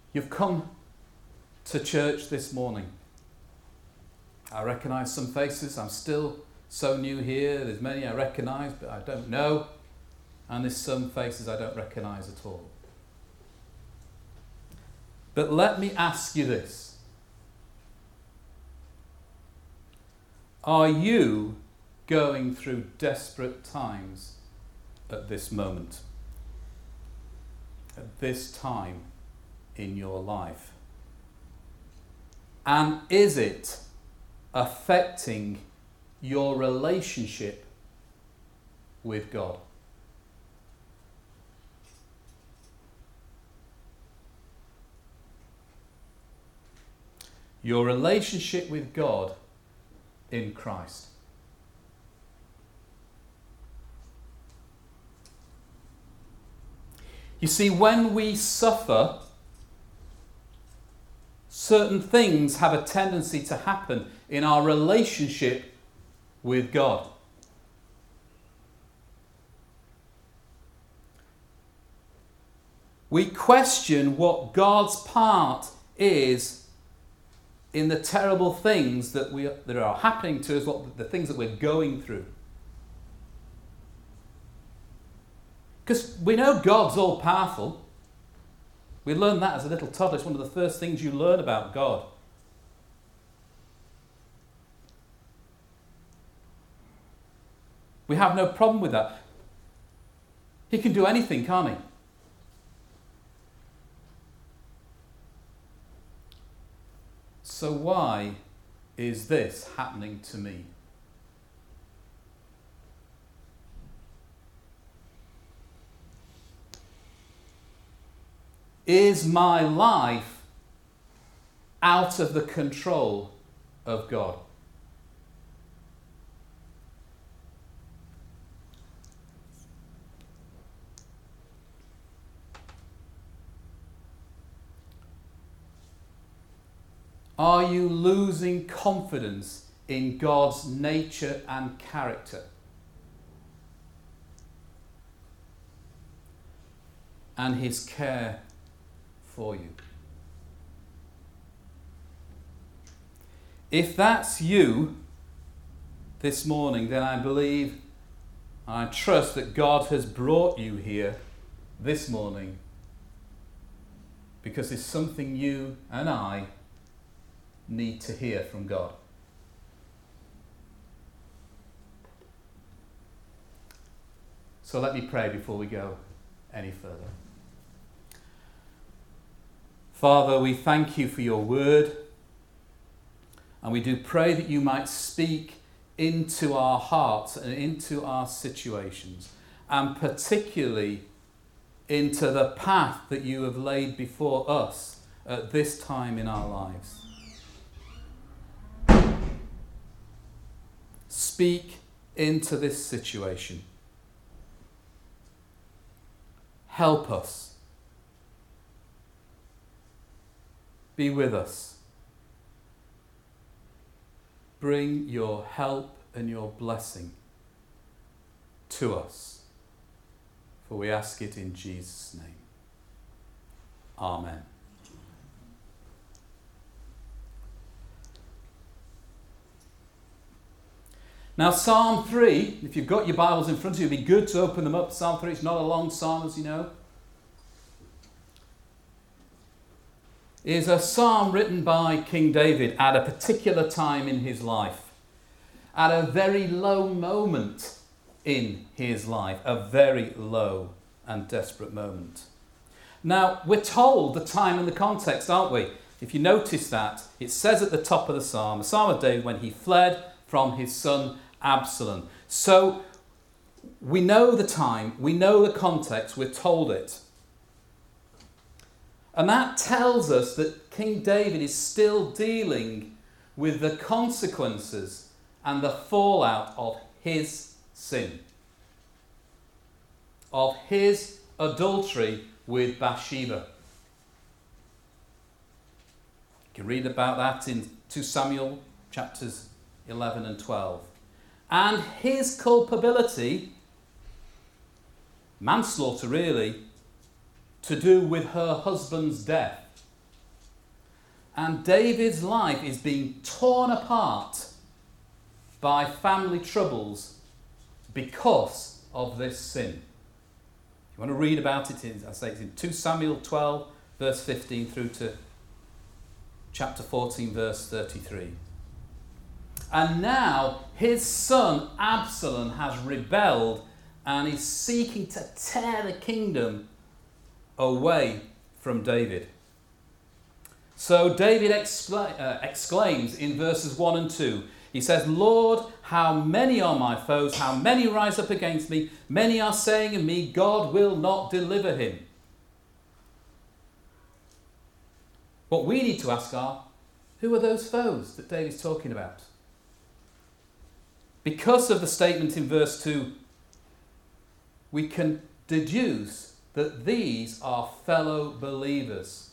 You've come to church this morning. I recognise some faces. I'm still so new here. There's many I recognise, but I don't know. And there's some faces I don't recognise at all. But let me ask you this. Are you going through desperate times at this moment? At this time in your life? And is it affecting your relationship with God? Your relationship with God in Christ. You see, when we suffer, certain things have a tendency to happen in our relationship with God. We question what God's part is in the terrible things that are happening to us, the things that we're going through. Because we know God's all-powerful. We learned that as a little toddler. It's one of the first things you learn about God. We have no problem with that. He can do anything, can't he? So why is this happening to me? Is my life out of the control of God? Are you losing confidence in God's nature and character? And his care for you? If that's you this morning, then I believe, I trust that God has brought you here this morning because there's something you and I need to hear from God. So let me pray before we go any further. Father, we thank you for your word, and we do pray that you might speak into our hearts and into our situations, and particularly into the path that you have laid before us at this time in our lives. Speak into this situation. Help us. Be with us. Bring your help and your blessing to us. For we ask it in Jesus' name. Amen. Now, Psalm 3, if you've got your Bibles in front of you, it'd be good to open them up. Psalm 3, it's not a long psalm, as you know. Is a psalm written by King David at a particular time in his life. At a very low moment in his life. A very low and desperate moment. Now, we're told the time and the context, aren't we? If you notice that, it says at the top of the psalm of David, when he fled from his son Absalom. So we know the time, we know the context, we're told it. And that tells us that King David is still dealing with the consequences and the fallout of his sin. Of his adultery with Bathsheba. You can read about that in 2 Samuel chapters 11 and 12. And his culpability, manslaughter really, to do with her husband's death And David's life is being torn apart by family troubles because of this sin. If you want to read about it, it's in 2 Samuel 12, verse 15 through to chapter 14, verse 33. And now his son Absalom has rebelled and is seeking to tear the kingdom away from David. So David exclaims in verses 1 and 2. He says, Lord, how many are my foes? How many rise up against me? Many are saying of me, God will not deliver him. What we need to ask are, who are those foes that David's talking about? Because of the statement in verse 2, we can deduce that these are fellow believers,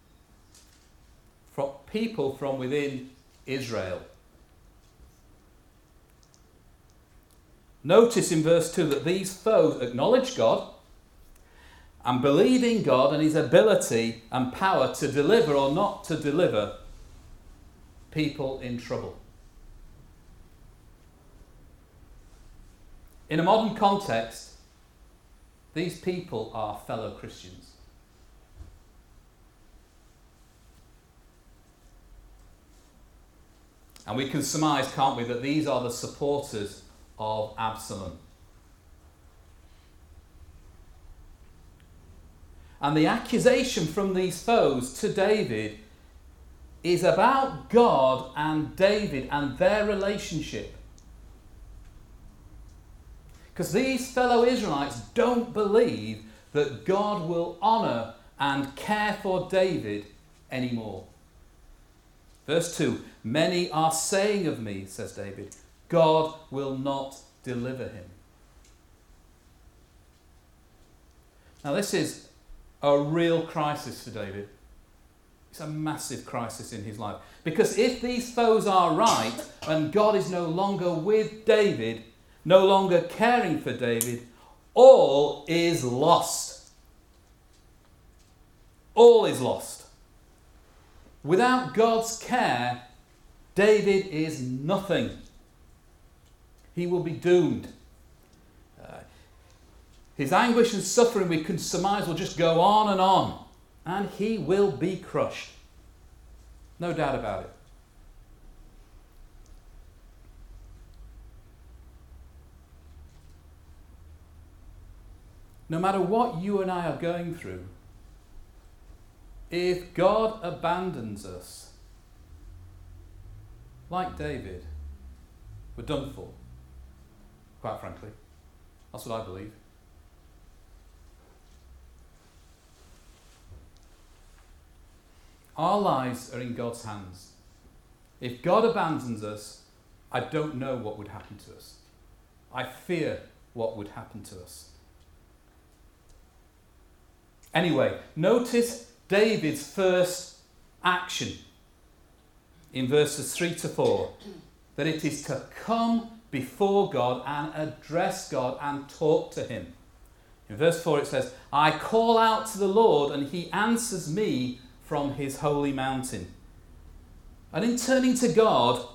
from people from within Israel. Notice in verse 2 that these foes acknowledge God and believe in God and his ability and power to deliver or not to deliver people in trouble. In a modern context, these people are fellow Christians. And we can surmise, can't we, that these are the supporters of Absalom. And the accusation from these foes to David is about God and David and their relationship. Because these fellow Israelites don't believe that God will honour and care for David anymore. Verse 2, many are saying of me, says David, God will not deliver him. Now this is a real crisis for David. It's a massive crisis in his life. Because if these foes are right and God is no longer with David, no longer caring for David, all is lost. All is lost. Without God's care, David is nothing. He will be doomed. His anguish and suffering, we can surmise, will just go on, and he will be crushed. No doubt about it. No matter what you and I are going through, if God abandons us, like David, we're done for. Quite frankly. That's what I believe. Our lives are in God's hands. If God abandons us, I don't know what would happen to us. I fear what would happen to us. Anyway, notice David's first action in verses 3 to 4, that it is to come before God and address God and talk to him. In verse 4 it says, I call out to the Lord and he answers me from his holy mountain. And in turning to God,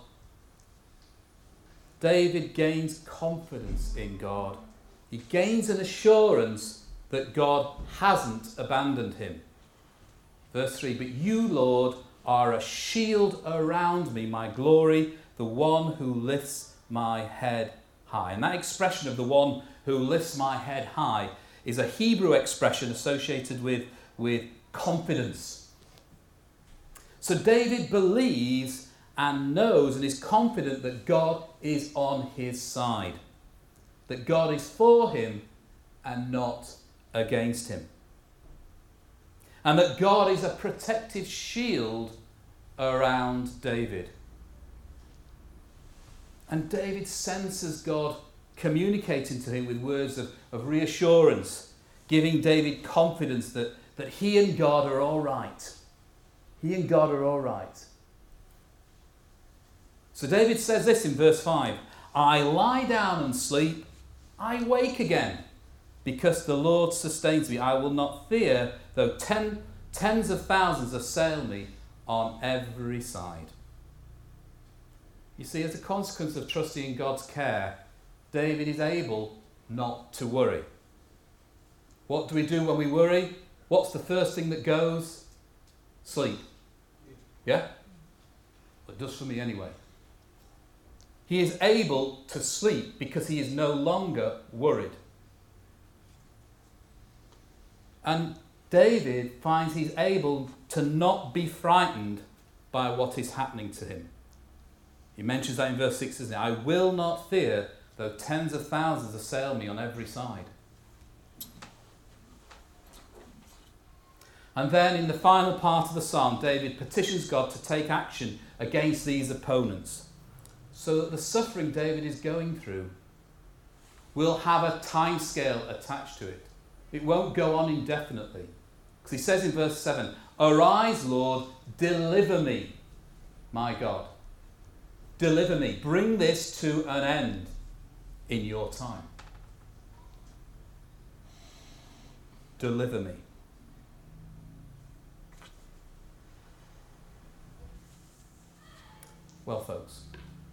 David gains confidence in God. He gains an assurance that God hasn't abandoned him. Verse 3, but you, Lord, are a shield around me, my glory, the one who lifts my head high. And that expression of the one who lifts my head high is a Hebrew expression associated with confidence. So David believes and knows and is confident that God is on his side, that God is for him and not against him, and that God is a protective shield around David. And David senses God communicating to him with words of reassurance, giving David confidence that he and God are all right. He and God are all right. So David says this in verse 5, I lie down and sleep, I wake again, because the Lord sustains me. I will not fear, though tens of thousands assail me on every side. You see, as a consequence of trusting in God's care, David is able not to worry. What do we do when we worry? What's the first thing that goes? Sleep. Yeah? Well, it does for me anyway. He is able to sleep because he is no longer worried. And David finds he's able to not be frightened by what is happening to him. He mentions that in verse 6, doesn't he? I will not fear, though tens of thousands assail me on every side. And then in the final part of the psalm, David petitions God to take action against these opponents, so that the suffering David is going through will have a time scale attached to it. It won't go on indefinitely. Because he says in verse 7, arise, Lord, deliver me, my God. Deliver me. Bring this to an end in your time. Deliver me. Well, folks,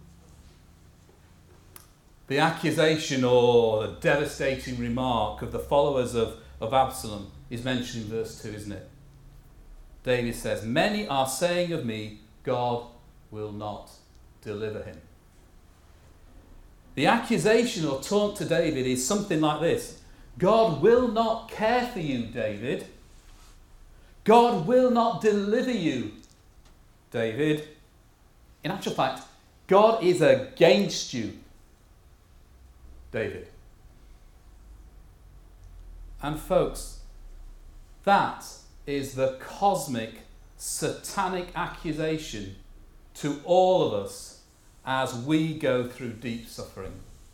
the accusation or the devastating remark of the followers of Absalom is mentioned in verse 2, isn't it? David says, many are saying of me, God will not deliver him. The accusation or taunt to David is something like this. God will not care for you, David. God will not deliver you, David. In actual fact, God is against you, David. And folks, that is the cosmic, satanic accusation to all of us as we go through deep suffering.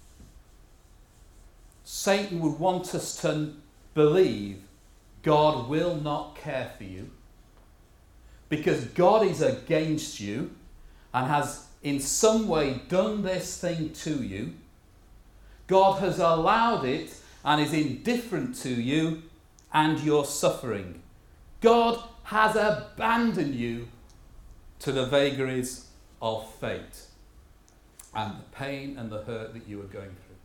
Satan would want us to believe God will not care for you because God is against you and has in some way done this thing to you. God has allowed it and is indifferent to you and your suffering. God has abandoned you to the vagaries of fate and the pain and the hurt that you are going through.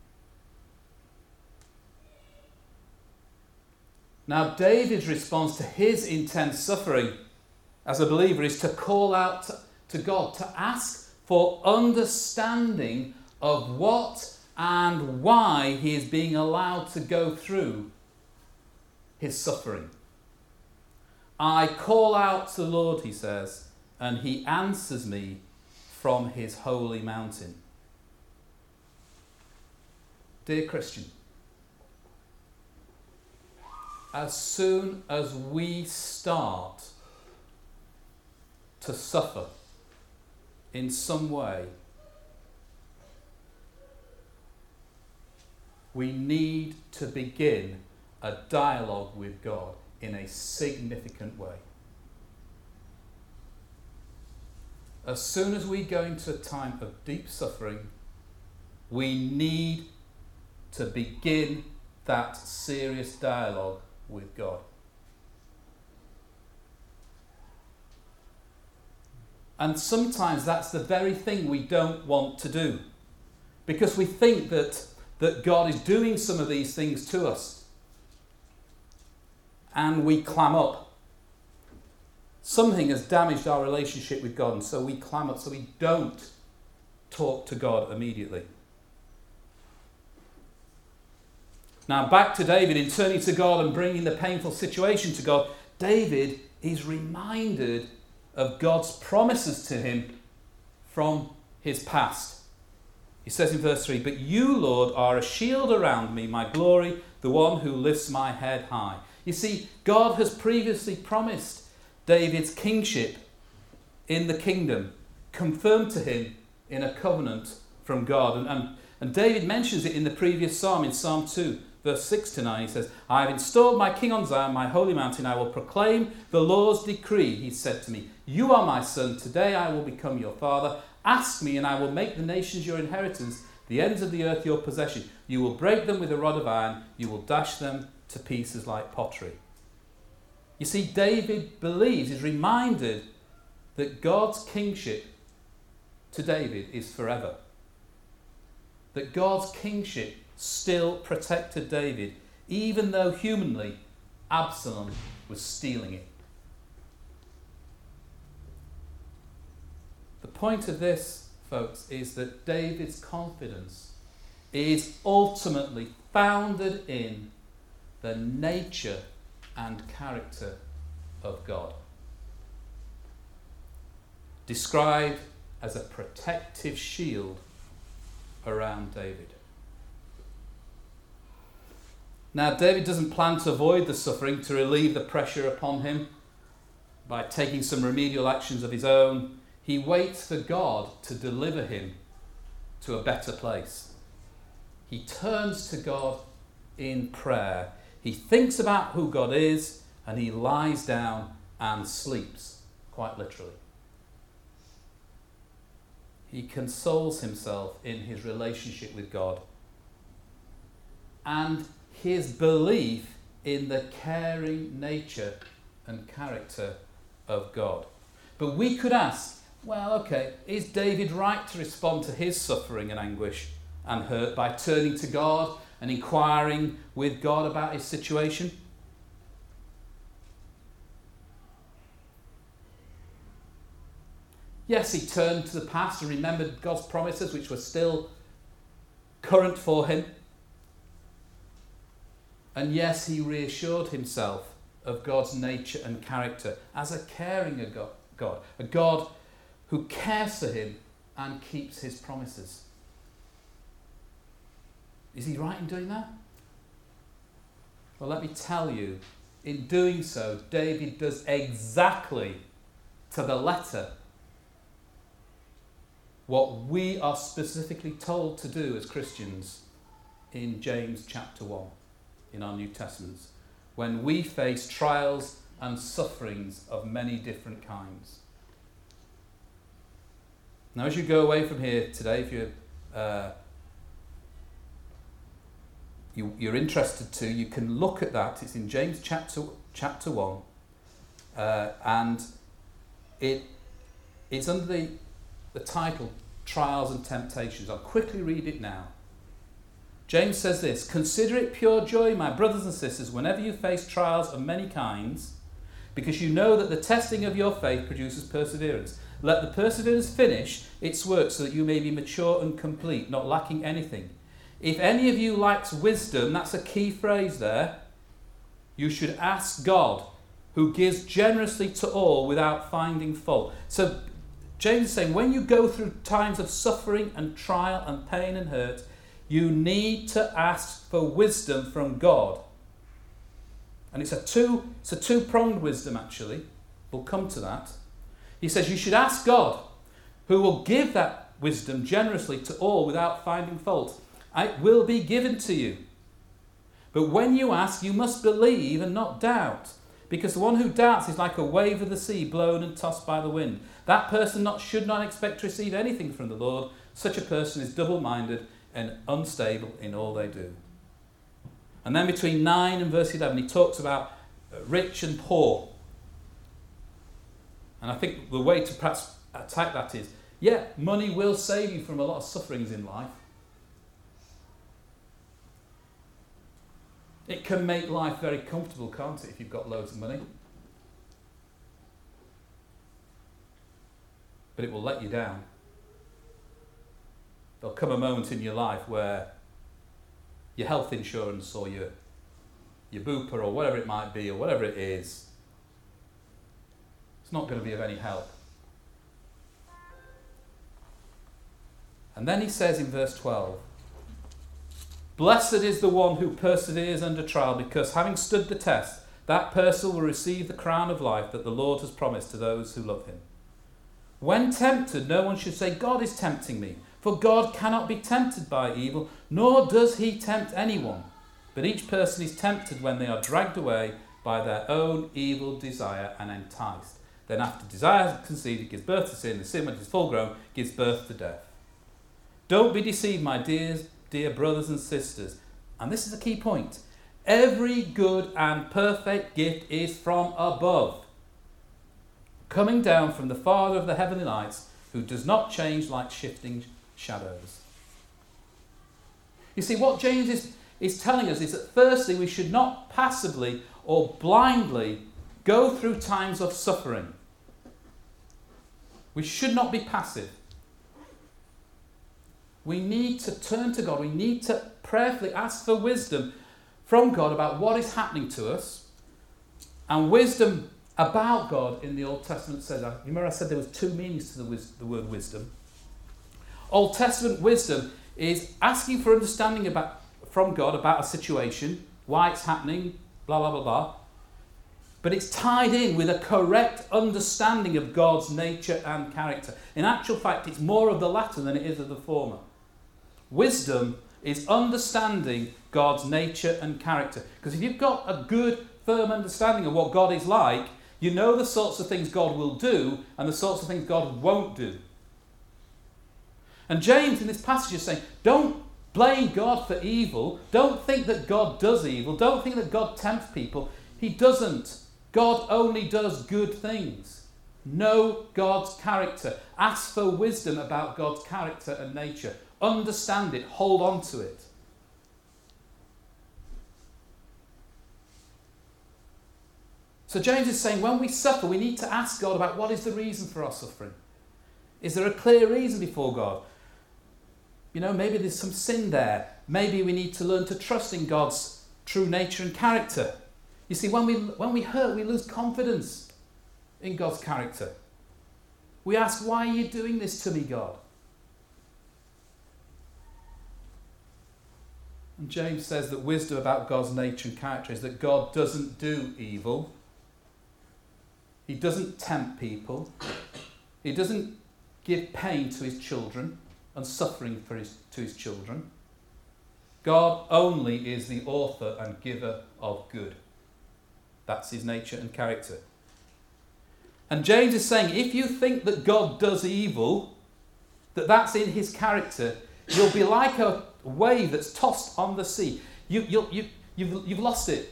Now, David's response to his intense suffering as a believer is to call out to God, to ask for understanding of what and why he is being allowed to go through his suffering. I call out to the Lord, he says, and he answers me from his holy mountain. Dear Christian, as soon as we start to suffer in some way, we need to begin a dialogue with God in a significant way. As soon as we go into a time of deep suffering, we need to begin that serious dialogue with God. And sometimes that's the very thing we don't want to do, because we think that God is doing some of these things to us. And we clam up. Something has damaged our relationship with God, and so we clam up, so we don't talk to God immediately. Now, back to David, in turning to God and bringing the painful situation to God, David is reminded of God's promises to him from his past. He says in verse 3, but you, Lord, are a shield around me, my glory, the one who lifts my head high. You see, God has previously promised David's kingship in the kingdom, confirmed to him in a covenant from God. And David mentions it in the previous psalm, in Psalm 2, verse 6 to 9. He says, I have installed my king on Zion, my holy mountain. I will proclaim the Lord's decree. He said to me, you are my son. Today I will become your father. Ask me, and I will make the nations your inheritance, the ends of the earth your possession. You will break them with a rod of iron. You will dash them to pieces like pottery. You see, David believes, is reminded that God's kingship to David is forever. That God's kingship still protected David, even though humanly Absalom was stealing it. The point of this, folks, is that David's confidence is ultimately founded in the nature and character of God, described as a protective shield around David. Now, David doesn't plan to avoid the suffering, to relieve the pressure upon him by taking some remedial actions of his own. He waits for God to deliver him to a better place. He turns to God in prayer. He thinks about who God is, and he lies down and sleeps, quite literally. He consoles himself in his relationship with God and his belief in the caring nature and character of God. But we could ask, well, okay, is David right to respond to his suffering and anguish and hurt by turning to God and inquiring with God about his situation? Yes, he turned to the past and remembered God's promises, which were still current for him. And yes, he reassured himself of God's nature and character as a caring God, a God who cares for him and keeps his promises. Is he right in doing that? Well, let me tell you, in doing so, David does exactly to the letter what we are specifically told to do as Christians in James chapter 1 in our New Testaments, when we face trials and sufferings of many different kinds. Now, as you go away from here today, if you're interested to, you can look at that. It's in James chapter 1, and it's under the title Trials and Temptations. I'll quickly read it now. James says this: "Consider it pure joy, my brothers and sisters, whenever you face trials of many kinds, because you know that the testing of your faith produces perseverance. Let the perseverance finish its work so that you may be mature and complete, not lacking anything. If any of you lacks wisdom," that's a key phrase there, "you should ask God, who gives generously to all without finding fault." So James is saying, when you go through times of suffering and trial and pain and hurt, you need to ask for wisdom from God. And it's a two-pronged wisdom, actually. We'll come to that. He says you should ask God, who will give that wisdom generously to all without finding fault. It will be given to you. But when you ask, you must believe and not doubt, because the one who doubts is like a wave of the sea blown and tossed by the wind. That person should not expect to receive anything from the Lord. Such a person is double-minded and unstable in all they do. And then between 9 and verse 11, he talks about rich and poor. And I think the way to perhaps attack that is, yeah, money will save you from a lot of sufferings in life. It can make life very comfortable, can't it, if you've got loads of money? But it will let you down. There'll come a moment in your life where your health insurance or your Bupa or whatever it might be or whatever it is, it's not going to be of any help. And then he says in verse 12, "Blessed is the one who perseveres under trial, because having stood the test, that person will receive the crown of life that the Lord has promised to those who love him. When tempted, no one should say, 'God is tempting me,' for God cannot be tempted by evil, nor does he tempt anyone. But each person is tempted when they are dragged away by their own evil desire and enticed. Then after desire has conceived, it gives birth to sin, and sin, when it is full grown, gives birth to death. Don't be deceived, my dear brothers and sisters." And this is a key point. "Every good and perfect gift is from above coming down from the Father of the heavenly lights, who does not change like shifting shadows. You see, what James is telling us is that firstly, we should not passively or blindly go through times of suffering. We should not be passive. We need to turn to God. We need to prayerfully ask for wisdom from God about what is happening to us. And wisdom about God in the Old Testament says, you remember I said there was two meanings to the word wisdom. Old Testament wisdom is asking for understanding from God about a situation, why it's happening, blah, blah, blah, blah. But it's tied in with a correct understanding of God's nature and character. In actual fact, it's more of the latter than it is of the former. Wisdom is understanding God's nature and character. Because if you've got a good, firm understanding of what God is like, you know the sorts of things God will do and the sorts of things God won't do. And James in this passage is saying, don't blame God for evil. Don't think that God does evil. Don't think that God tempts people. He doesn't. God only does good things. Know God's character. Ask for wisdom about God's character and nature. Understand it. Hold on to it. So James is saying when we suffer, we need to ask God about what is the reason for our suffering. Is there a clear reason before God? You know, maybe there's some sin there. Maybe we need to learn to trust in God's true nature and character. You see, when we hurt, we lose confidence in God's character. We ask, why are you doing this to me, God? And James says that wisdom about God's nature and character is that God doesn't do evil. He doesn't tempt people. He doesn't give pain to his children and suffering to his children. God only is the author and giver of good. That's his nature and character. And James is saying, if you think that God does evil, that's in his character, you'll be like a wave that's tossed on the sea. You've lost it.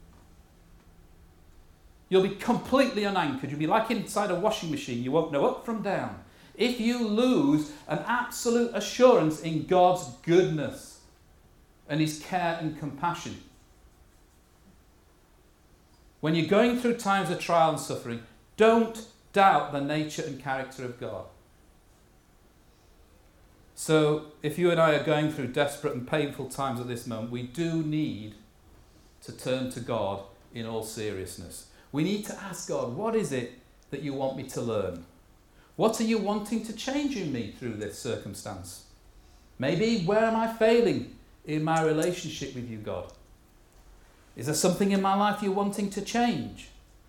You'll be completely unanchored. You'll be like inside a washing machine. You won't know up from down. If you lose an absolute assurance in God's goodness and his care and compassion. When you're going through times of trial and suffering, don't doubt the nature and character of God. So, if you and I are going through desperate and painful times at this moment, we do need to turn to God in all seriousness. We need to ask God, what is it that you want me to learn? What are you wanting to change in me through this circumstance? Maybe, where am I failing in my relationship with you, God? Is there something in my life you're wanting to change?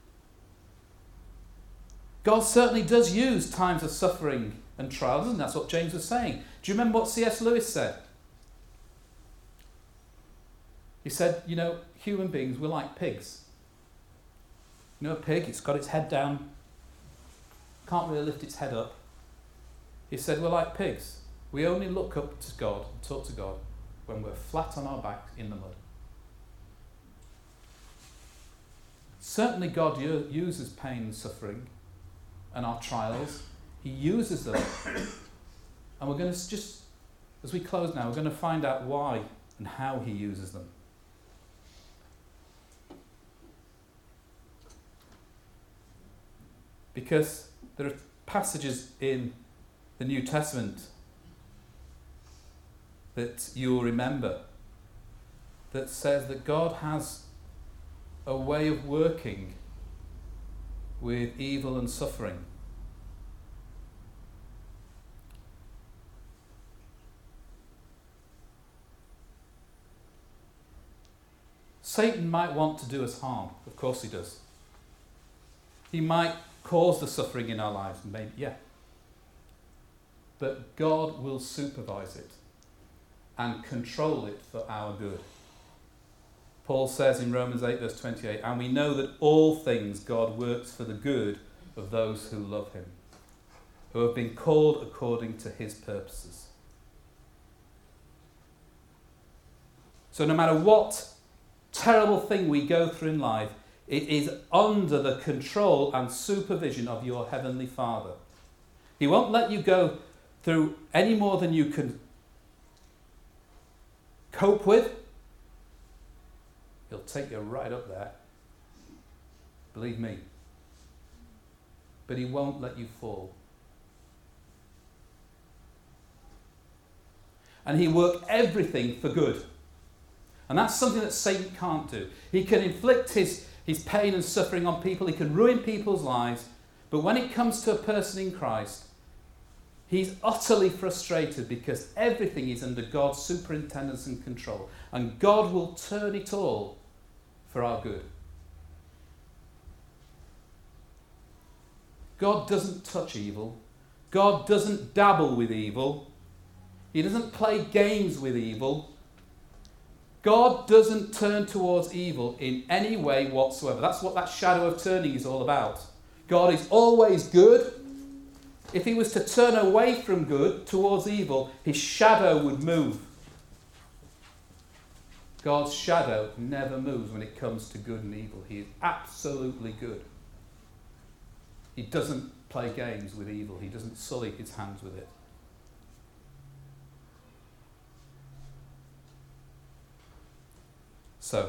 God certainly does use times of suffering and trial, doesn't he? That's what James was saying. Do you remember what C.S. Lewis said? He said, you know, human beings, we're like pigs. You know a pig, it's got its head down, can't really lift its head up. He said, we're like pigs. We only look up to God and talk to God when we're flat on our back in the mud. Certainly God uses pain and suffering and our trials. He uses them. And we're going to just, as we close now, we're going to find out why and how he uses them. Because there are passages in the New Testament that you'll remember that says that God has a way of working with evil and suffering. Satan might want to do us harm. Of course he does. He might cause the suffering in our lives, maybe, yeah. But God will supervise it and control it for our good. Paul says in Romans 8 verse 28, and we know that all things God works for the good of those who love him, who have been called according to his purposes. So no matter what terrible thing we go through in life, It is under the control and supervision of your Heavenly Father. He won't let you go through any more than you can cope with. He'll take you right up there. Believe me. But he won't let you fall. And he worked everything for good. And that's something that Satan can't do. He can inflict his pain and suffering on people. He can ruin people's lives. But when it comes to a person in Christ, he's utterly frustrated because everything is under God's superintendence and control. And God will turn it all for our good. God doesn't touch evil. God doesn't dabble with evil. He doesn't play games with evil. God doesn't turn towards evil in any way whatsoever. That's what that shadow of turning is all about. God is always good. If he was to turn away from good towards evil, his shadow would move. God's shadow never moves when it comes to good and evil. He is absolutely good. He doesn't play games with evil. He doesn't sully his hands with it. So,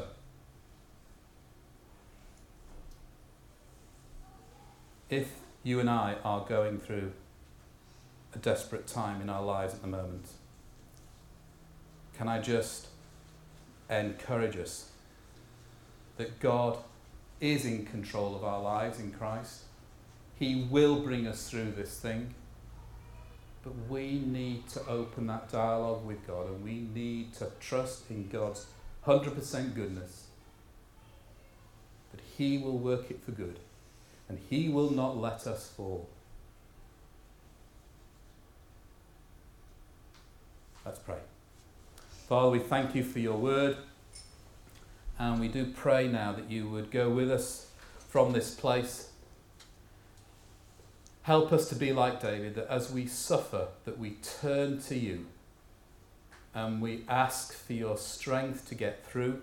if you and I are going through a desperate time in our lives at the moment, can I just encourage us that God is in control of our lives in Christ? He will bring us through this thing. But we need to open that dialogue with God, and we need to trust in God's 100% goodness. But he will work it for good, and he will not let us fall. Let's pray. Father, we thank you for your word, and we do pray now that you would go with us from this place. Help us to be like David, that as we suffer, that we turn to you and we ask for your strength to get through.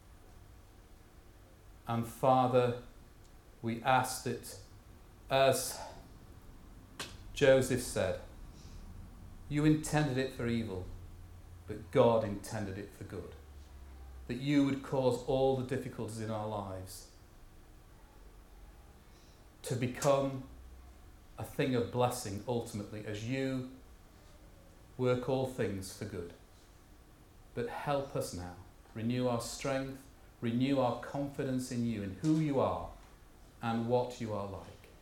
And Father, we ask that, as Joseph said, you intended it for evil, but God intended it for good. That you would cause all the difficulties in our lives to become a thing of blessing ultimately, as you work all things for good. But help us now. Renew our strength, renew our confidence in you, in who you are and what you are like.